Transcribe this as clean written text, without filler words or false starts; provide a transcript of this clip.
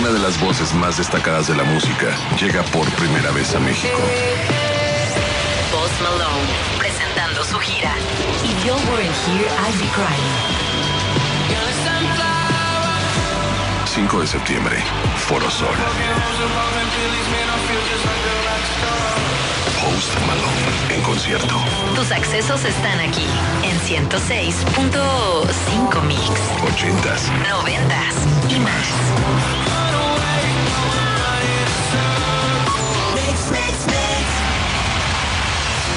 una de las voces más destacadas de la música, llega por primera vez a México. Post Malone, presentando su gira If You Weren't Here, I'd Be Crying. 5 de septiembre, Foro Sol. Post Malone en concierto. Tus accesos están aquí, en 106.5 Mix.